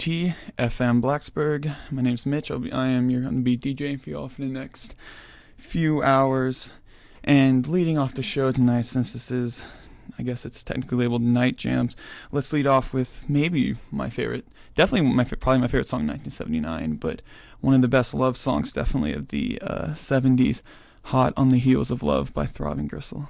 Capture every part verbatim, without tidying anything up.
T F M Blacksburg. My name's Mitch. I'll be, I am your on the beat D J for y'all for the next few hours. And leading off the show tonight, since this is, I guess it's technically labeled Night Jams, let's lead off with maybe my favorite, definitely my probably my favorite song, nineteen seventy-nine, but one of the best love songs, definitely of the uh, seventies, "Hot on the Heels of Love" by Throbbing Gristle.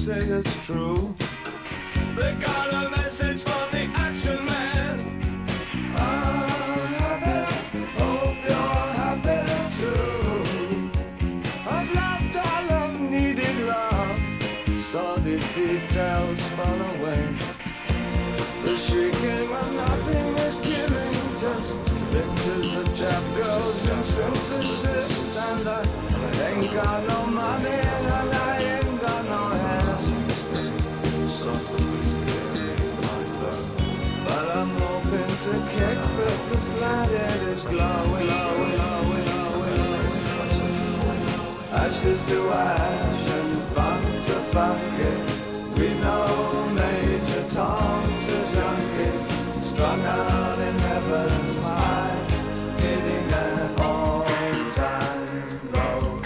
say it's true. They got a message from the action man. I'm happy, hope you're happy too. I've loved all I've needed love, saw the details fall away. The shrieking when nothing is killing, just pictures of chap girls and synthesis. And I ain't got no money and I ain't got no hands, but I'm hoping to kick because planet is glowing, glowing, glowing, glowing. Ashes to ash and funk to funk it. We know Major Tom's a junkie, strung out in heaven's high, hitting an all-time low.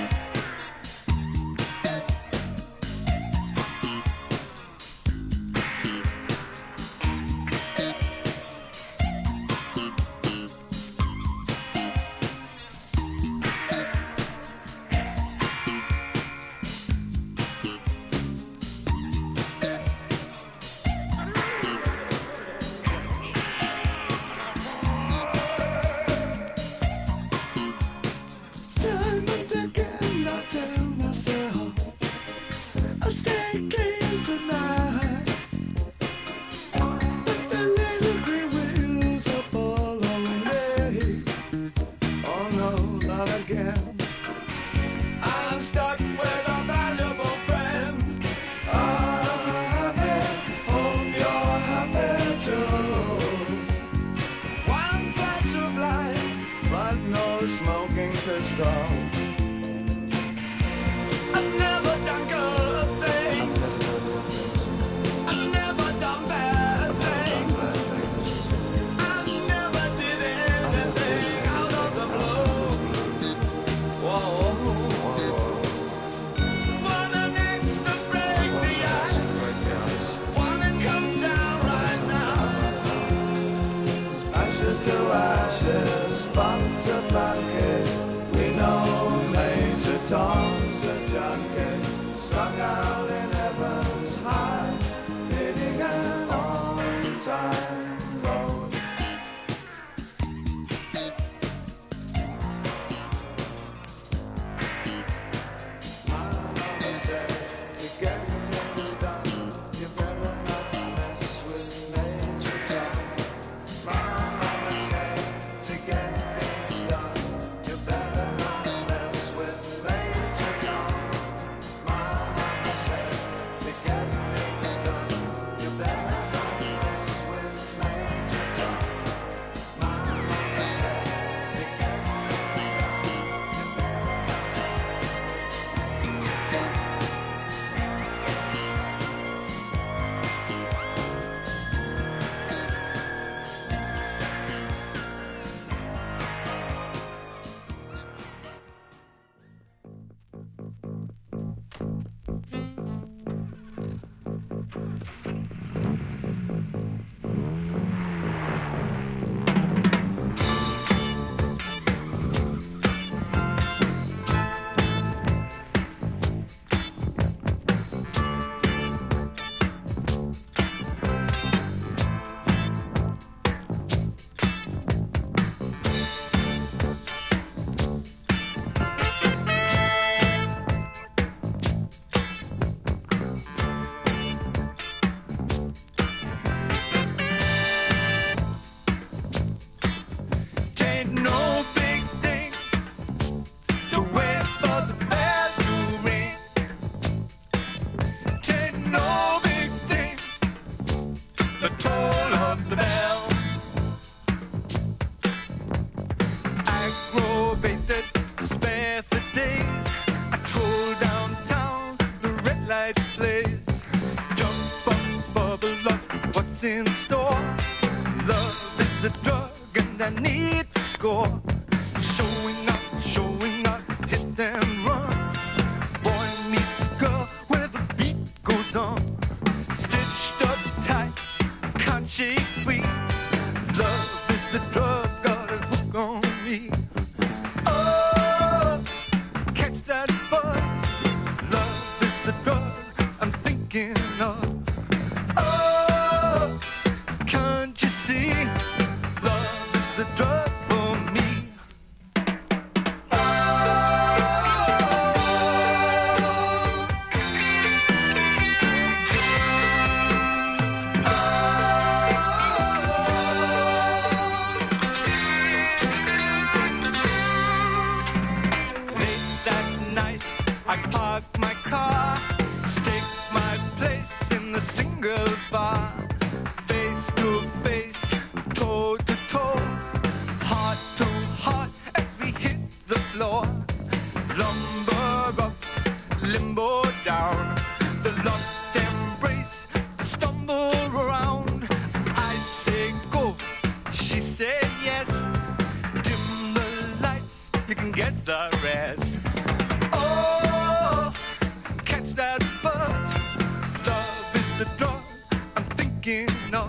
Smoking pistol. I've never done good things. I've never done bad things. I never did anything out of the blue. Whoa. Want an itch to break the ice. Wanna come down right now. Ashes to ashes, funk to funk. We know Major Tom's a junkie, strung out in heaven's high, hitting an on-time road. My mama said, to get things done, you better not mess with Major Tom. My mama said, to get things done, you better not mess with Major Tom. My mama said, to get things done, you better not mess with Major Tom. My mama said, to get things done, you better in store. Love is the drug and I need to score. Showing up, showing up, hit and run. Boy meets girl where the beat goes on. Stitched up tight, can't shake free. Love is the drug, got a hook on me. Oh, catch that buzz. Love is the drug, I'm you can guess the rest. Oh, catch that buzz. Love is the drug I'm thinking of.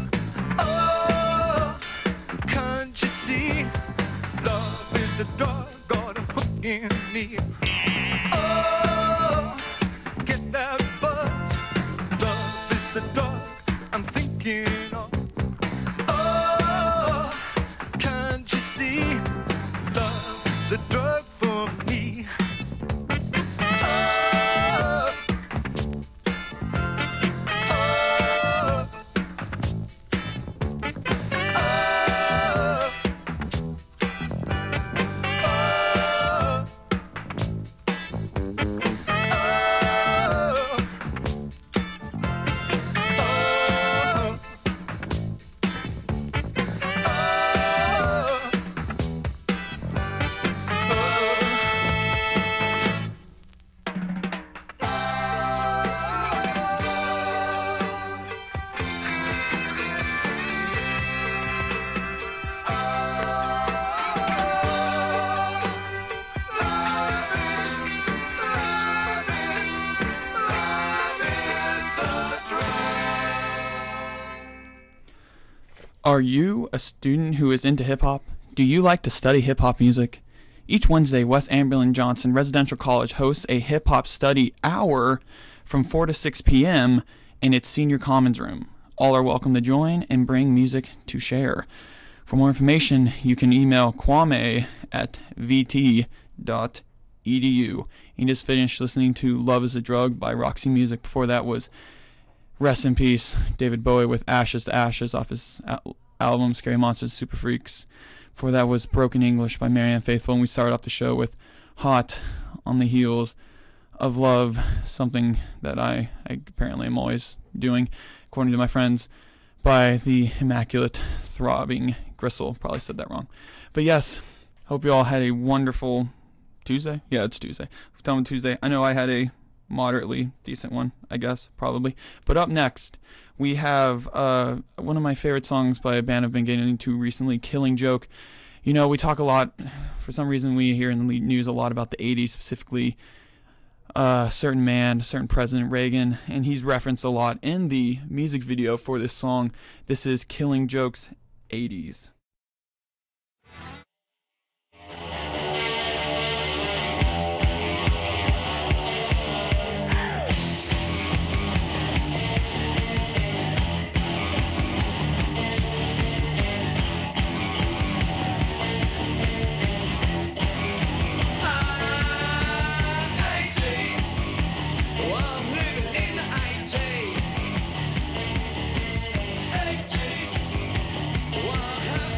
Oh, can't you see? Love is the drug got a hook in me. Oh, get that buzz. Love is the drug I'm thinking of. Oh, can't you see? Love, the drug for me. Oh, oh, Are you a student who is into hip-hop? Do you like to study hip-hop music? Each Wednesday, West Amberlin Johnson Residential College hosts a hip-hop study hour from four to six p.m. in its senior commons room. All are welcome to join and bring music to share. For more information, you can email kwame at v t dot e d u. You just finished listening to Love is a Drug by Roxy Music. Before that was Rest in Peace, David Bowie with Ashes to Ashes off his al- album Scary Monsters, Super Freaks. Before that was Broken English by Marianne Faithfull, and we started off the show with Hot on the heels of Love, something that I, I apparently am always doing, according to my friends, by the immaculate throbbing Gristle. Probably said that wrong. But yes, hope you all had a wonderful Tuesday. Yeah, it's Tuesday. Done with Tuesday. I know I had a moderately decent one, I guess, probably. But up next, we have uh, one of my favorite songs by a band I've been getting into recently, Killing Joke. You know, we talk a lot, for some reason we hear in the news a lot about the eighties, specifically a certain man, a certain President Reagan, and he's referenced a lot in the music video for this song. This is Killing Joke's eighties. Eighties, what have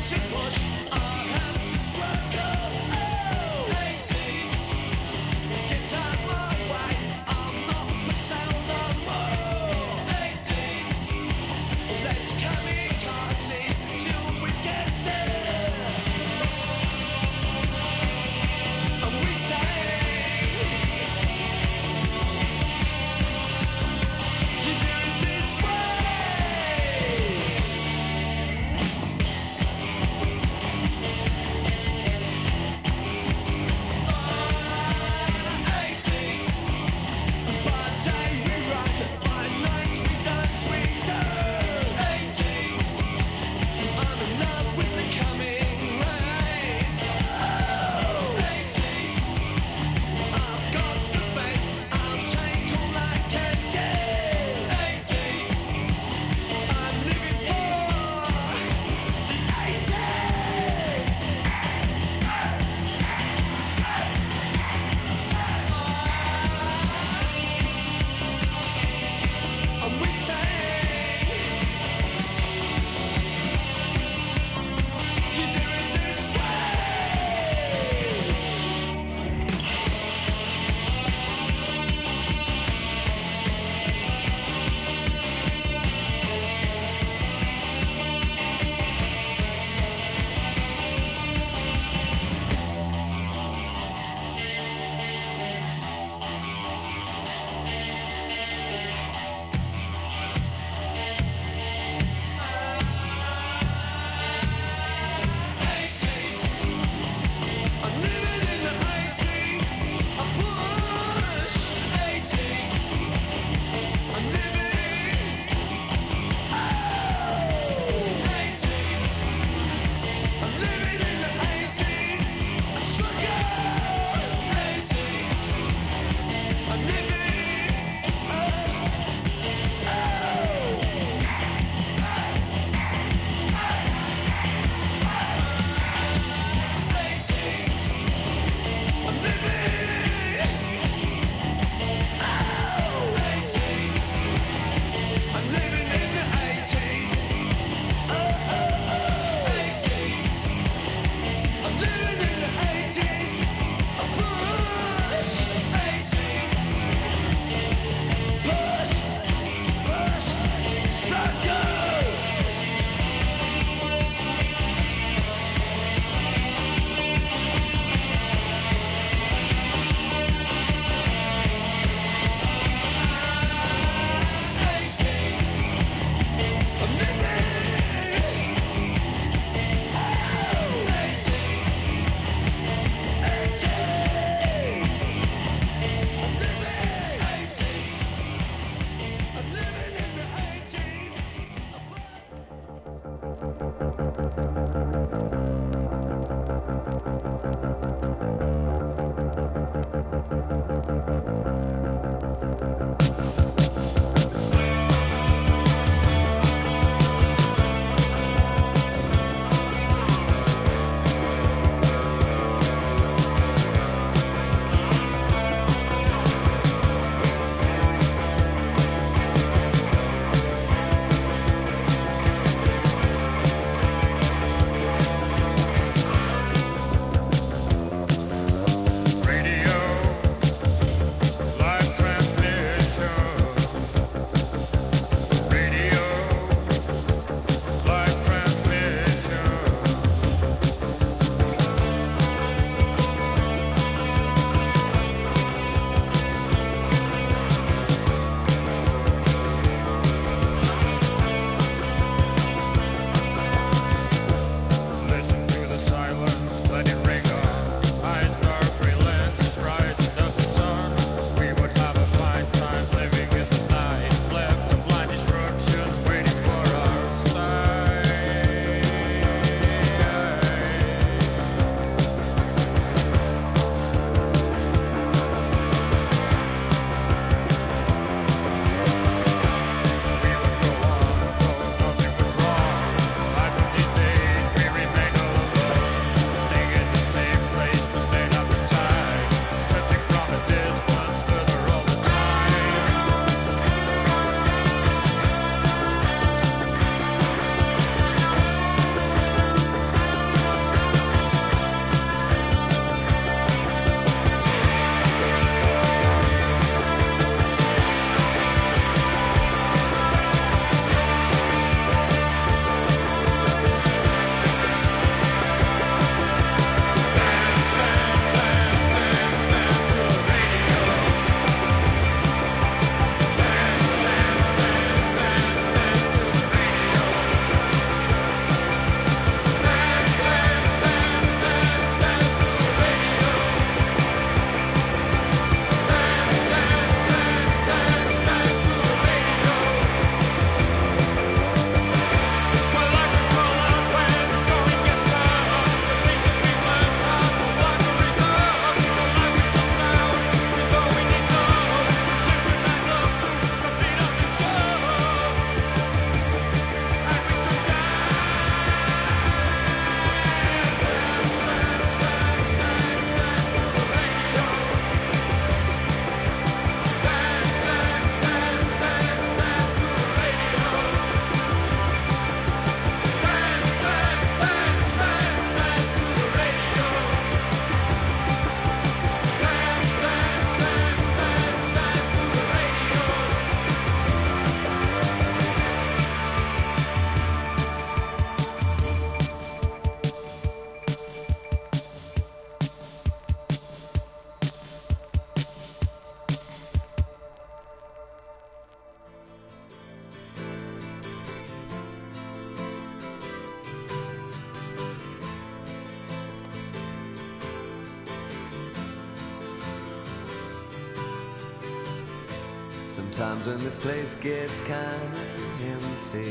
Times when this place gets kinda empty.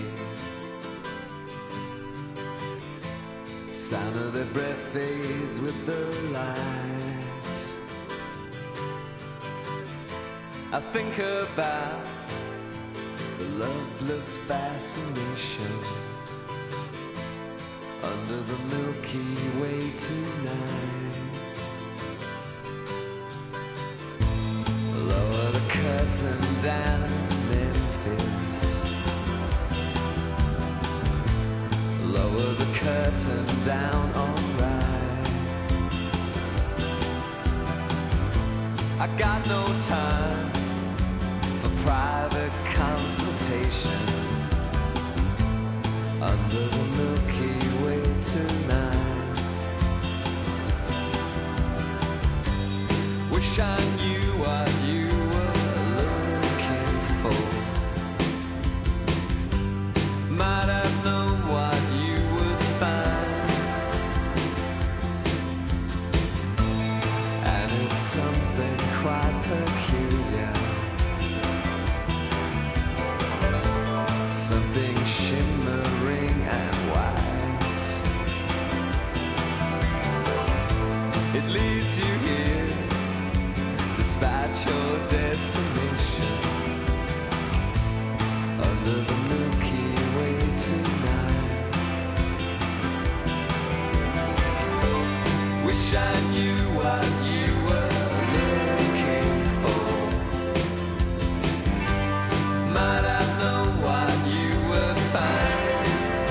Sound of their breath fades with the lights. I think about the loveless fascination under the Milky Way tonight. Lower the curtain down in Memphis. Lower the curtain down, alright. I got no time for private consultation under the Milky Way tonight. Wish I knew what you were looking for. Might have known what you would find. And it's something quite peculiar, something shimmering and white. It leads you here despite your destination under the Milky Way tonight. Wish I knew what you were looking for. Might have known what you would find.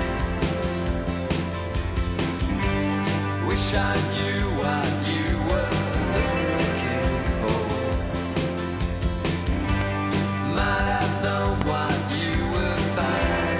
Wish I knew what you were looking for. Might have known what you would find.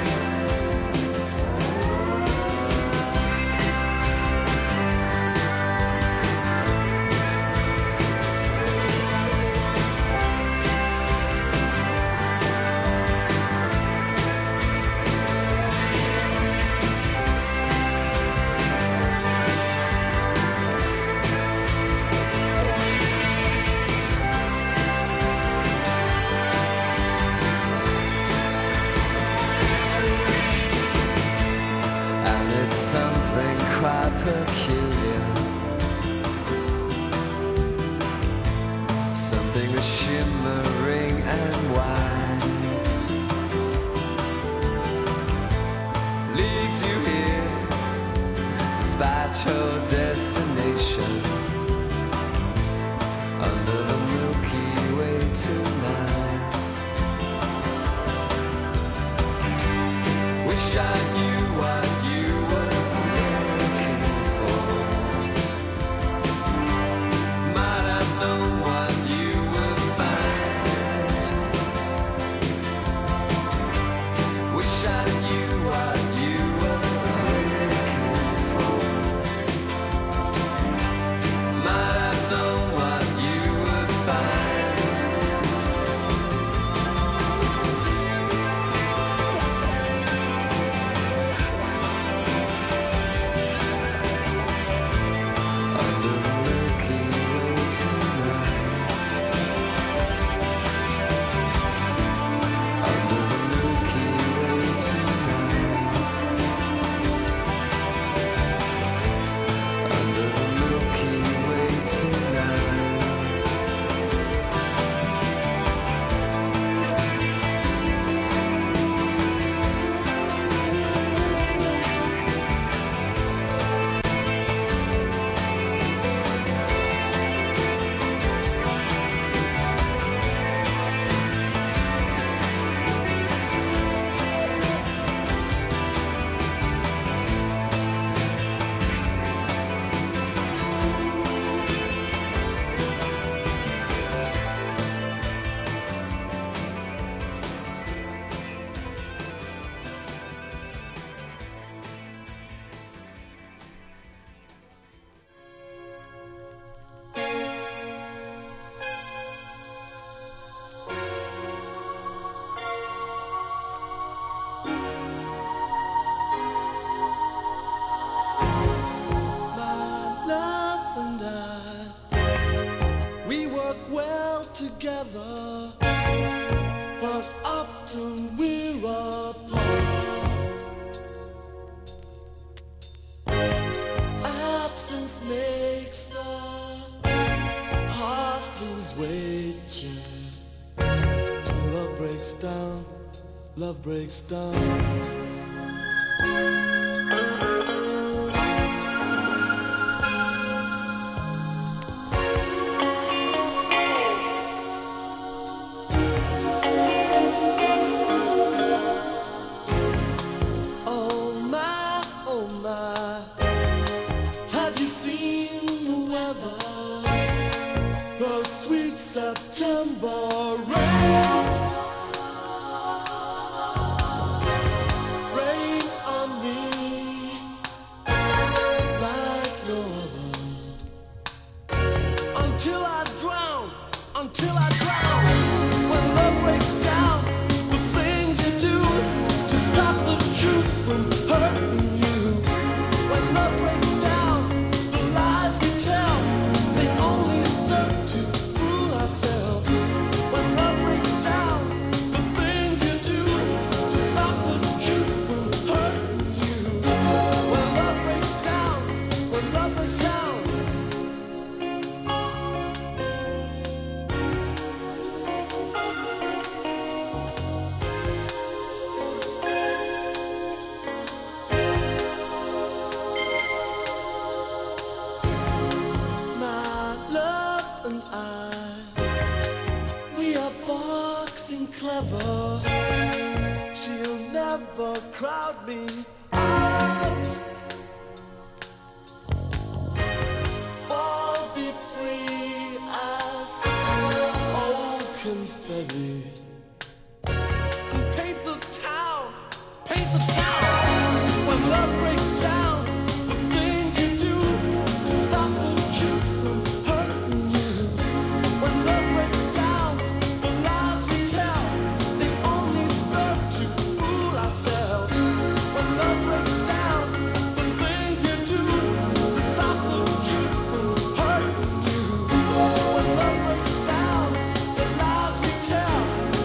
And it's something quite peculiar, something that's shimmering and white. Leads you here despite your destination under the Milky Way tonight. Wish I knew what you were looking for. Might have known what you would find. Wish I knew what you were looking for. Might have known what you would find. Under the Milky Way tonight. Under the Milky Way tonight. Under the Milky Way tonight. My love and I, we work well together. else makes the heart lose weight, yeah. Till love breaks down, love breaks down. Oh my, oh my, have you seen the weather? The sweet September rain, rain on me like no other. Until I drown, until I drown. When love breaks down, the things you do to stop the truth from hurting you. When love breaks down, the lies we tell, they only serve to fool ourselves. When love breaks down, the things you do to stop the truth from hurting you. When love breaks down, when love breaks down. My love and I, we are boxing clever. She'll never crowd me out. Fall, be free as old confetti. And paint the town, paint the town. When love breaks down, the things you do to stop the truth from hurting you. When love breaks down, the lies we tell, they only serve to fool ourselves. When love breaks down, the things you do to stop the truth from hurting you. When love breaks down, the lies we tell,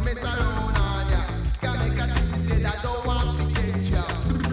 mess around on ya. Can make a thing say that don't want to get ya.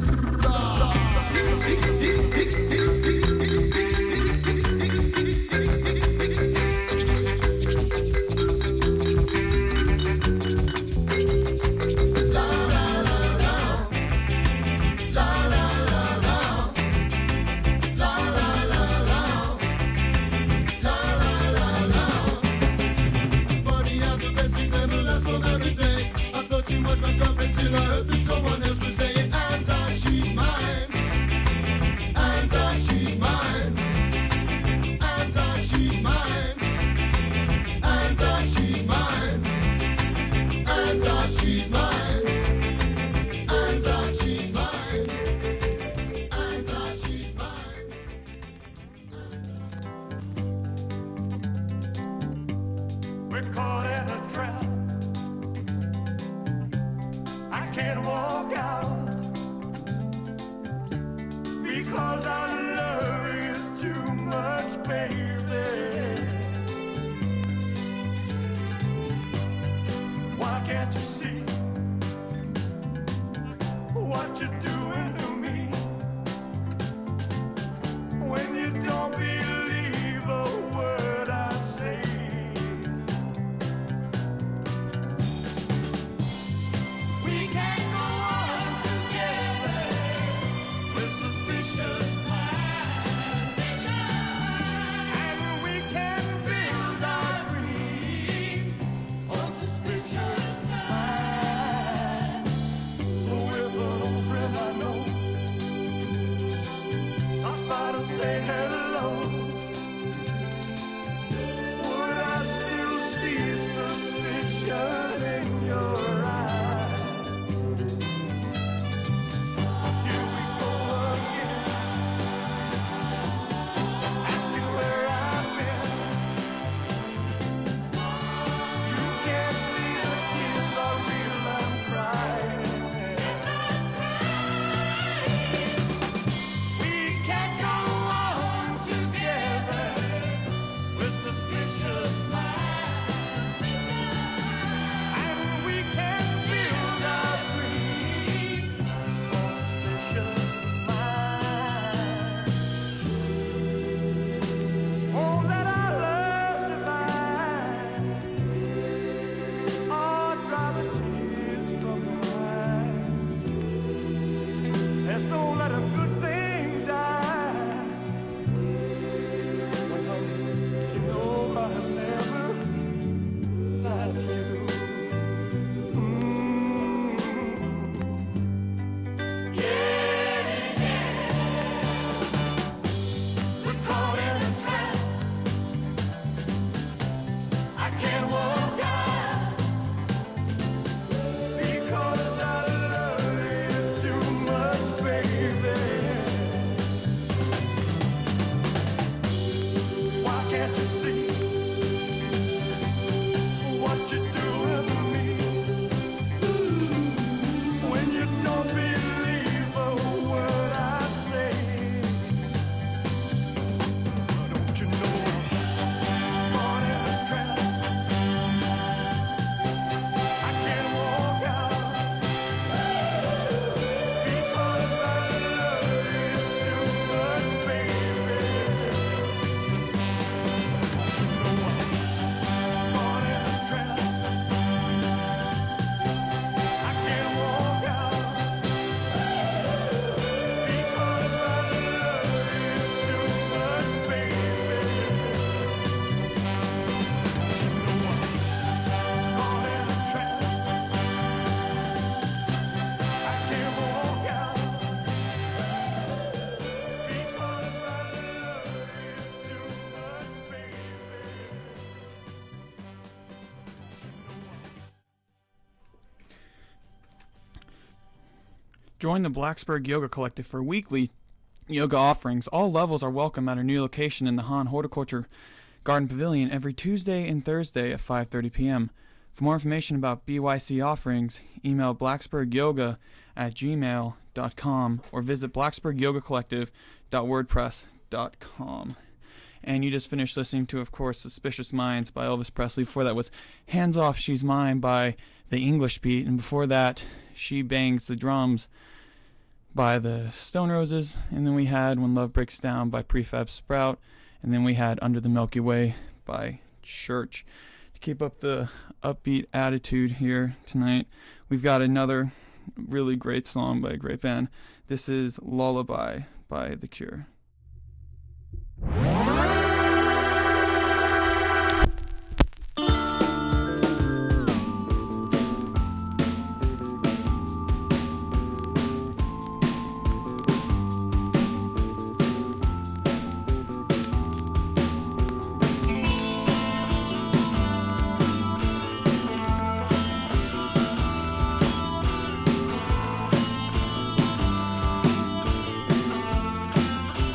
Funny how the best things never last long every day. I thought she was my girlfriend till I heard that someone else was saying, Anta, she's mine. Anta, she's mine. Anta, she's mine. Anta, she's mine. Anta, she's mine. Anta, she's mine. Anta, she's mine. We're caught in a trap. I can't walk out because I love you too much, baby. Why can't you see what you're doing to me when you don't believe a word I say? We can't go on together with suspicious minds, and we can build our dreams on suspicious minds. So if an old friend I know stops by to say hello, would I still see suspicion in your eyes? Here we go again, asking where I've been. You can't see the tears are real, I'm crying. We can't go on together with suspicious minds, and we can build our dreams on suspicious minds. Oh, let our love survive, or dry the tears from your eyes. Let's don't let a good thing die. But honey, you know I've never lied to you. Mm. Yeah, yeah. We're caught in a trap. I can't walk out because I love you too much, baby. Why can't you see what you're doing to me when you don't believe a word I say? Don't you know I'm caught in a trap? I can't walk out because I love you too much, baby. Don't you know I'm caught in a trap? I can't walk out because I love you too much, baby. Don't you know I'm caught in a trap? I can't walk out because I love you too much, baby. Join the Blacksburg Yoga Collective for weekly yoga offerings. All levels are welcome at our new location in the Han Horticulture Garden Pavilion every Tuesday and Thursday at five thirty p.m. For more information about B Y C offerings, email blacksburgyoga at gmail dot com or visit blacksburg yoga collective dot wordpress dot com. And you just finished listening to, of course, Suspicious Minds by Elvis Presley. Before that was Hands Off, She's Mine by the English Beat, and before that, She Bangs the Drums by the Stone Roses, and then we had When Love Breaks Down by Prefab Sprout, and then we had Under the Milky Way by Church. To keep up the upbeat attitude here tonight, we've got another really great song by a great band. This is Lullaby by The Cure. Thank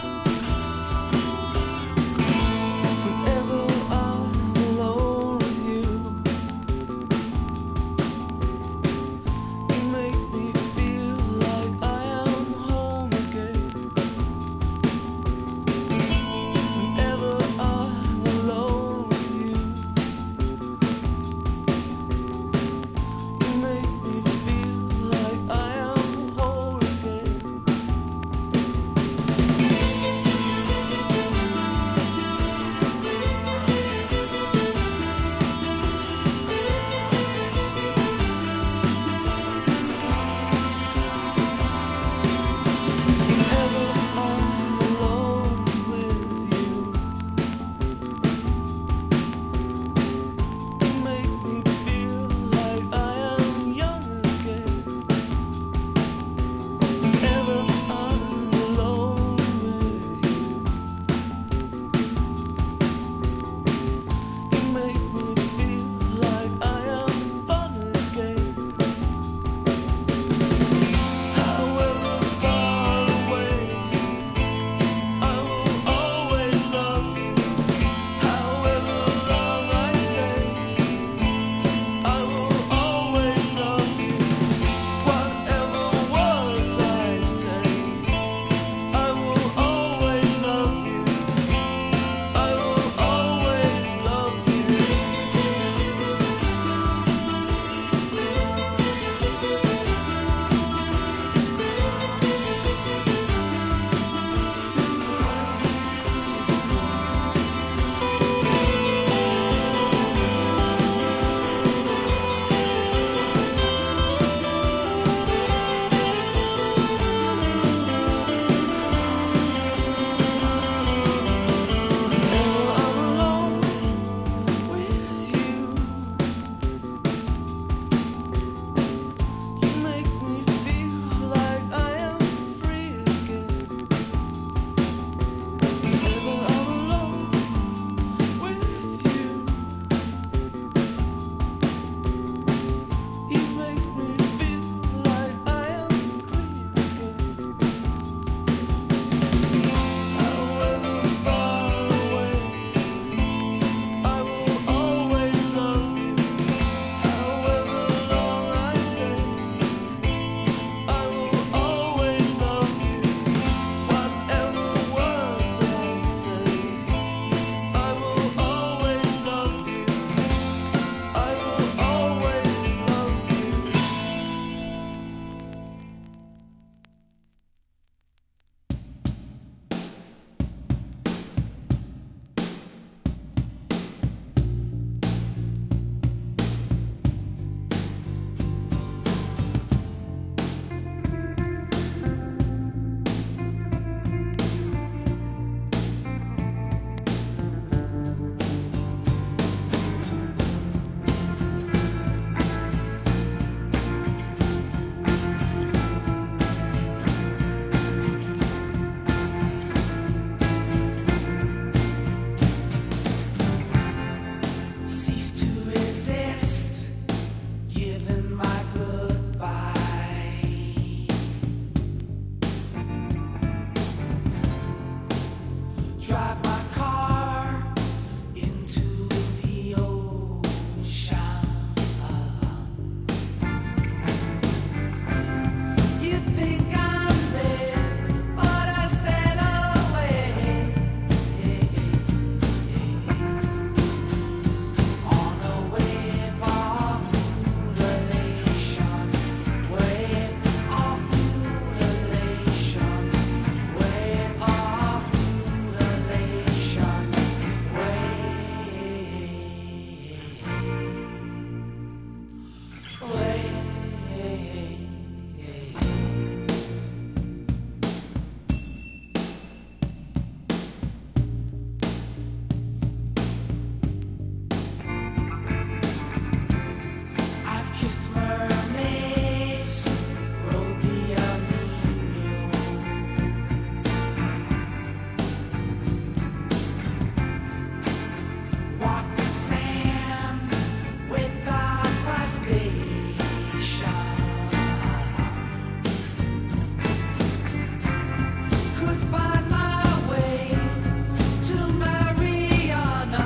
mermaids roll beyond Nino. Walk the sand without crustaceans. Could find my way to Mariana.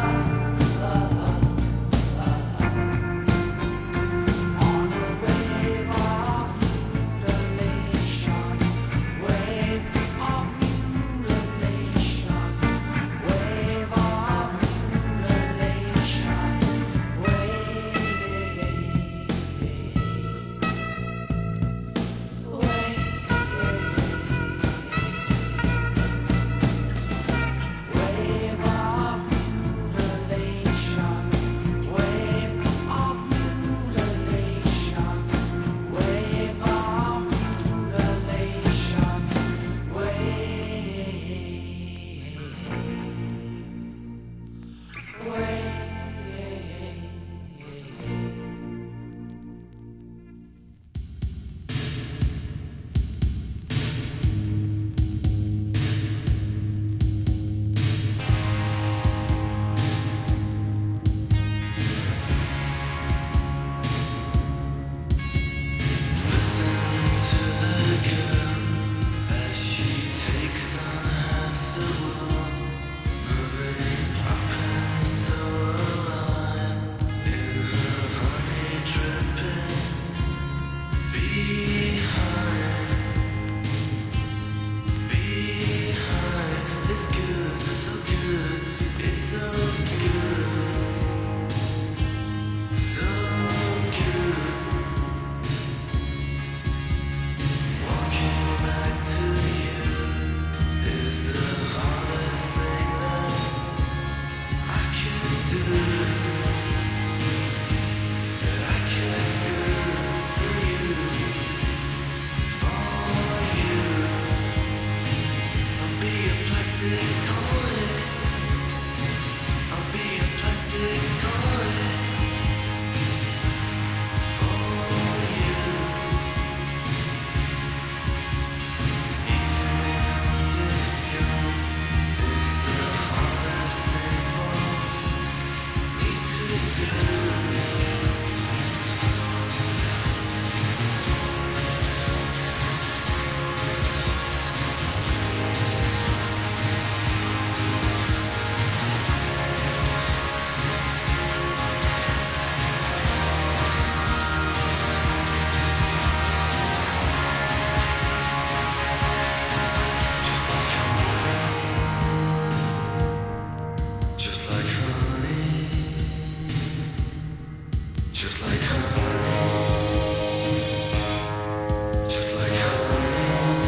On a wave of mutilation, wave of mutilation, wave of mutilation, wave, wave of mutilation, wave of mutilation, wave of mutilation, wave, wave. Listen to the girl as she takes on half the world, moving up and so alive in her honey dripping behind. Behind is good, so good, it's so good, so good. Walking back to you is the hardest thing that I can do. That I can do for you, for you. I'll be a plastic toy. I'll be a plastic toy for you. Just like honey, just like honey, just like honey,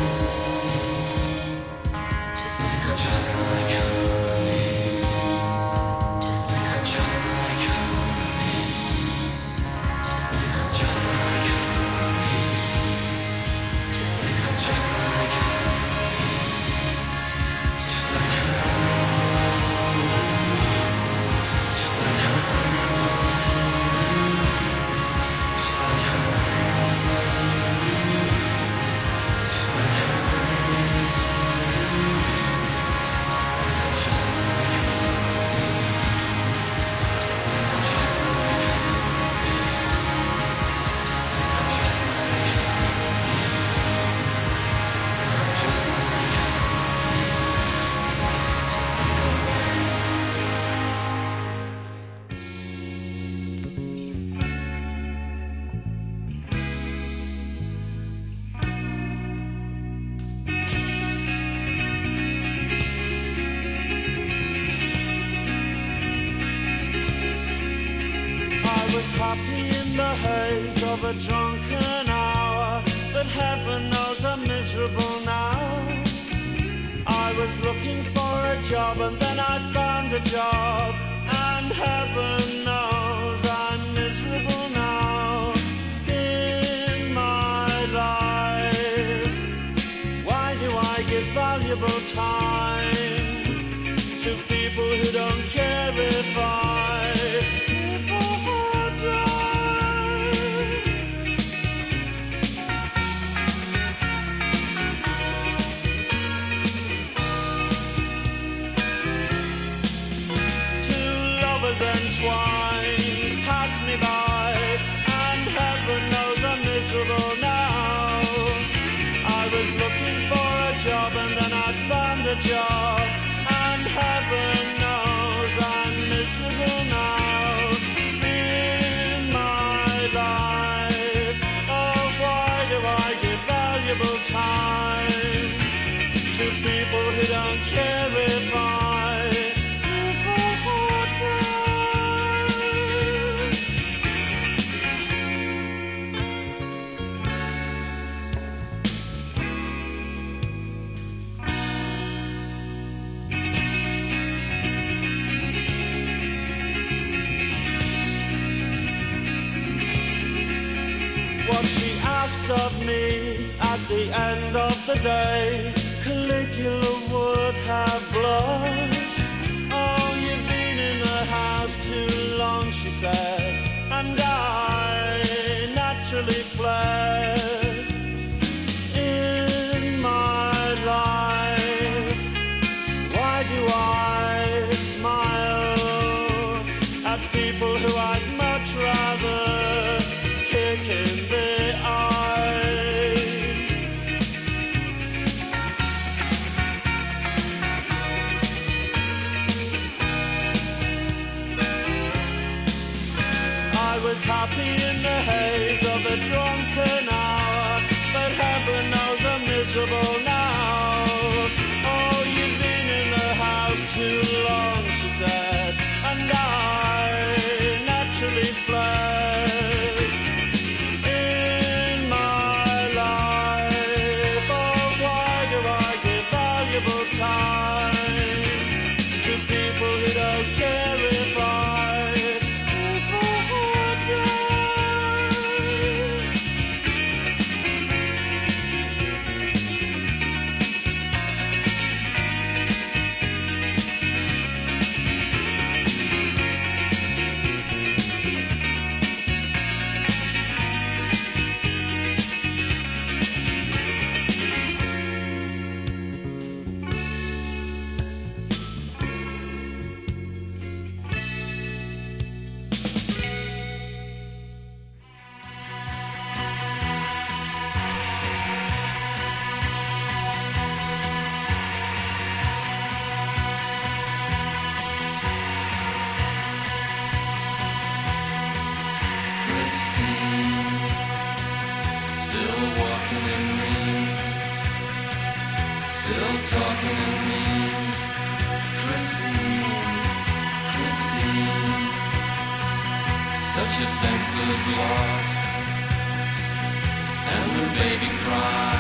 Just like a just like honey, just like a just like honey, just like a just like honey, just like a just like honey, just like honey, just like I was happy in the haze of a drunken hour, but heaven knows I'm miserable now. I was looking for a job and then I found a job, and heaven knows I'm miserable now. In my life, why do I give valuable time to people who don't care if I, if I die? people who don't care if I live or die. What she asked of me at the end of the day, Caligula would have blushed. Oh, you've been in the house too long, she said, and I naturally fled. In my life, why do I smile at people who I'd much rather kick in the eye? I was happy in the haze of a drunken hour, but heaven knows I'm miserable now. Oh, you've been in the house too long, she said, and I naturally fled. In my life, oh, why do I give valuable time to people who don't care if I live or die? Still walking in me, still talking in me. Christine, Christine, such a sense of loss, and the baby cries.